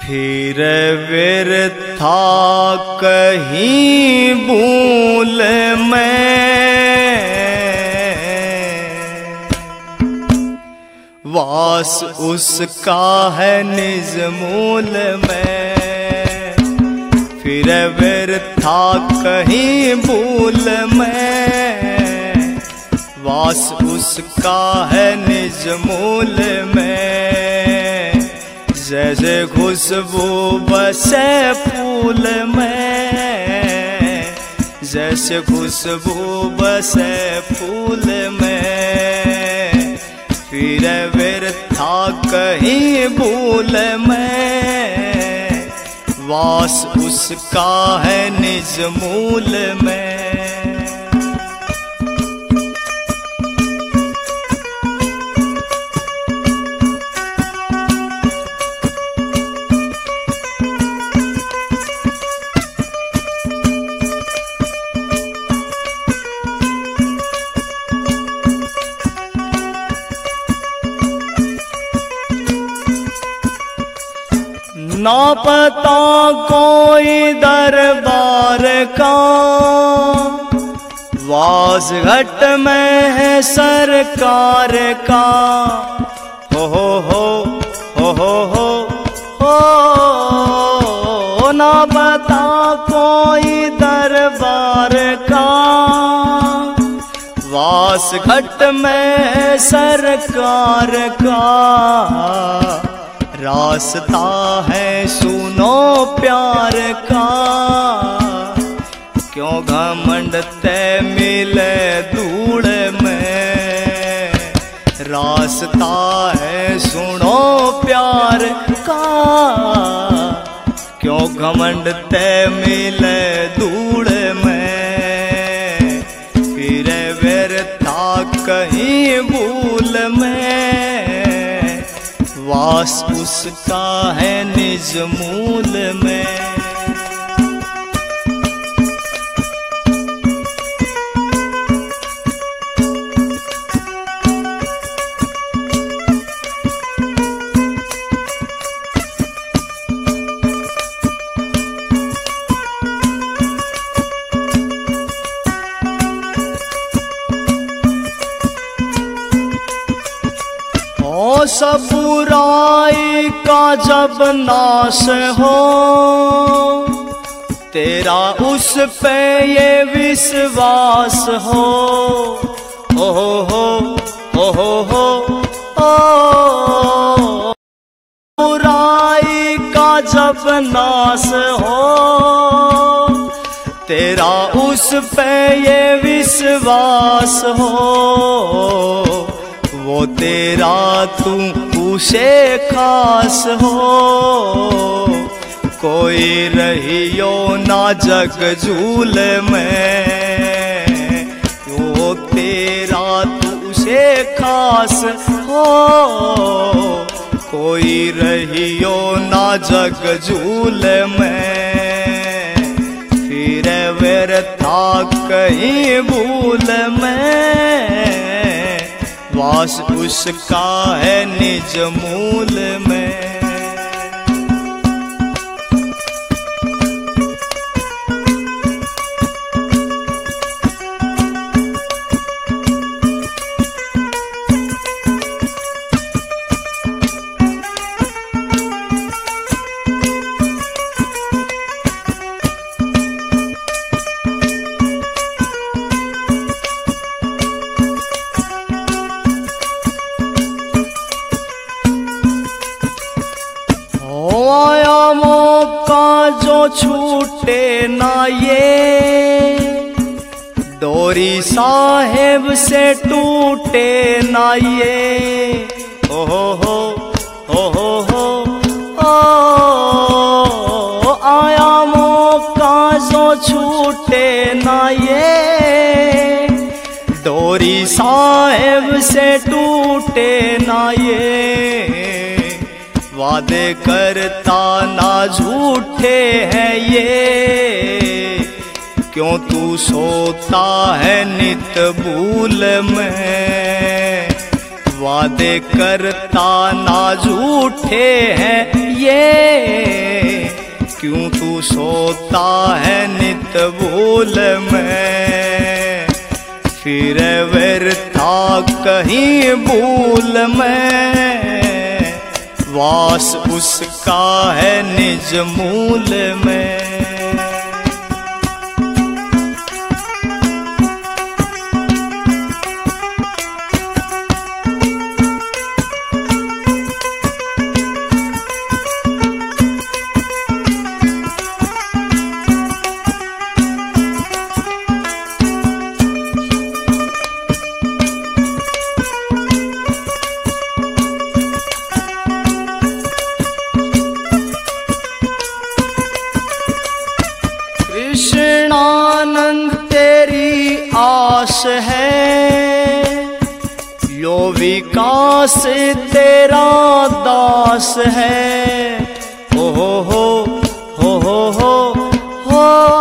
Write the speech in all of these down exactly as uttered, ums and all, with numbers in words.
फिर व्यर्था कहीं भूल में, वास उसका है निज मूल में। फिर व्यर्था कहीं भूल में, वास उसका है निज मूल में। जैसे खुशबू बसे फूल में, जैसे खुशबू बसे फूल में। फिर व्यर्था कहीं भूल में, वास उसका है निज मूल में। ना पता कोई दरबार का, वास घट में है सरकार का। हो हो हो हो हो हो हो, ना पता कोई दरबार का, वास घट में है सरकार का। रास्ता है सुनो प्यार का, क्यों घमंड तय मिले धूड़ में। रास्ता है सुनो प्यार का, क्यों घमंड तय मिले धूड़ में। फिर व्यर्था कहीं भूल में, वास उसका है निज मूल में। सब बुराई का जब नाश हो, तेरा उस पे ये विश्वास हो। हो हो हो हो हो हो, बुराई का जब नाश हो, तेरा उस पे ये विश्वास हो। वो तेरा तू उसे खास हो, कोई रहियो ना जग झूल में। वो तेरा तू उसे खास हो, कोई रहियो ना जग झूल में। फिर व्यर्था कहीं भूल में, वास उसका है निज मूल में। आया मौका जो छूटे ना ये, डोरी साहेब से टूटे ना ये। हो हो हो हो हो हो, आया मौका जो छूटे ना ये, डोरी साहेब से टूटे ना ये। वादे करता ना झूठे हैं ये, क्यों तू सोता है नित भूल में। वादे करता ना झूठे हैं ये, होता है नित भूल में, फिर व्यर्था कहीं भूल में, वास उसका है निज मूल में। कृष्णानंद तेरी आस है, यो विकास तेरा दास है। हो हो हो हो हो हो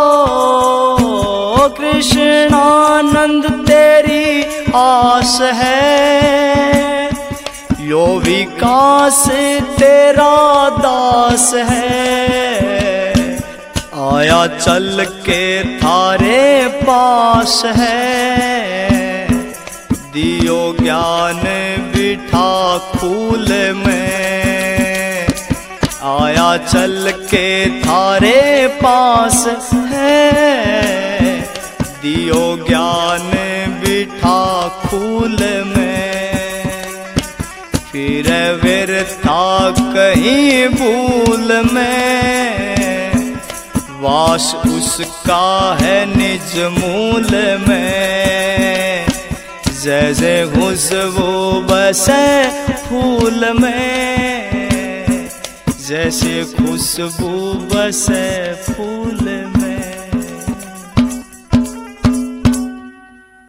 हो कृष्णानंद तेरी आस है, यो विकास तेरा दास है। आया चल के थारे पास है, दियो ज्ञान बिठा खूल में। आया चल के थारे पास है, दियो ज्ञान बिठा खूल में, फिर व्यर्था कहीं भूल में, वास उसका है निज मूल में। जैसे खुशबू बसे फूल में, जैसे खुशबू बसे फूल में।